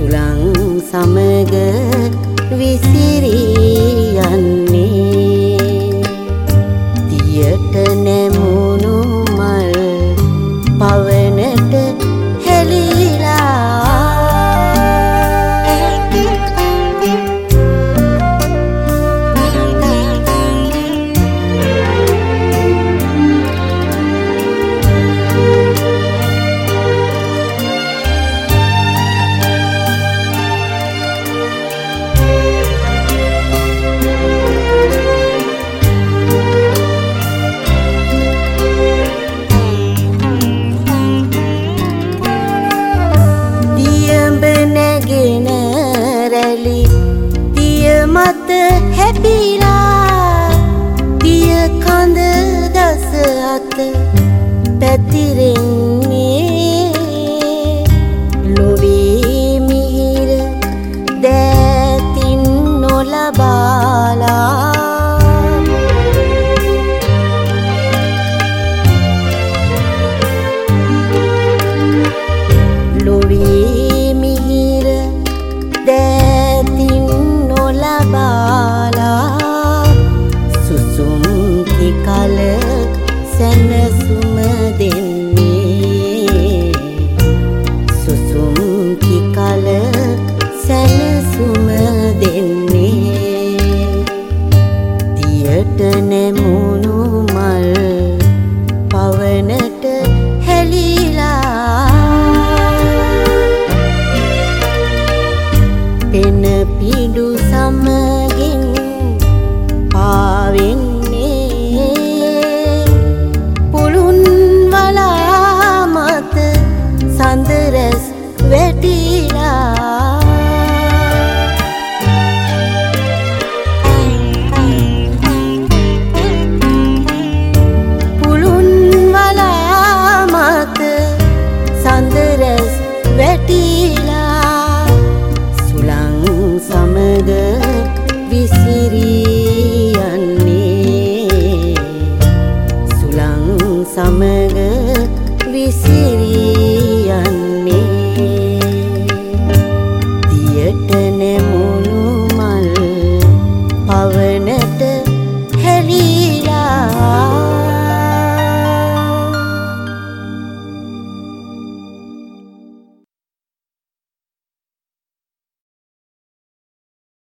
සුළං සමග විසිරී යන්නේ දියට නැමුණු මල් පවනට හෙලිලා මත හැපිලා දිය කඳ දස අත පැතිරෙන්නේ ලොවේ මිහිර දෑතින් නොලබාලා ලොවේ මිහිර දෑතින් නොලබාලා සුසුම් කිකල සැනසුම දෙන්නේ සුසුම් කිකල සැනසුම දෙන්නේ දියට නැමුණු මල් පවනට හැලිලා පෙන පිඩු සමගින් පාවෙන්